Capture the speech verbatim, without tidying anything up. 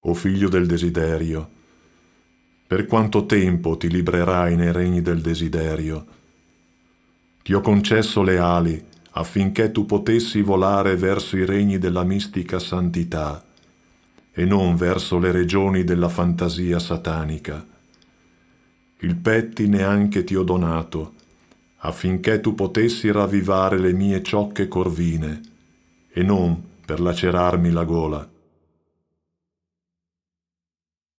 o figlio del desiderio? Per quanto tempo ti librerai nei regni del desiderio? Ti ho concesso le ali affinché tu potessi volare verso i regni della mistica santità e non verso le regioni della fantasia satanica. Il pettine anche ti ho donato, affinché tu potessi ravvivare le mie ciocche corvine, e non per lacerarmi la gola.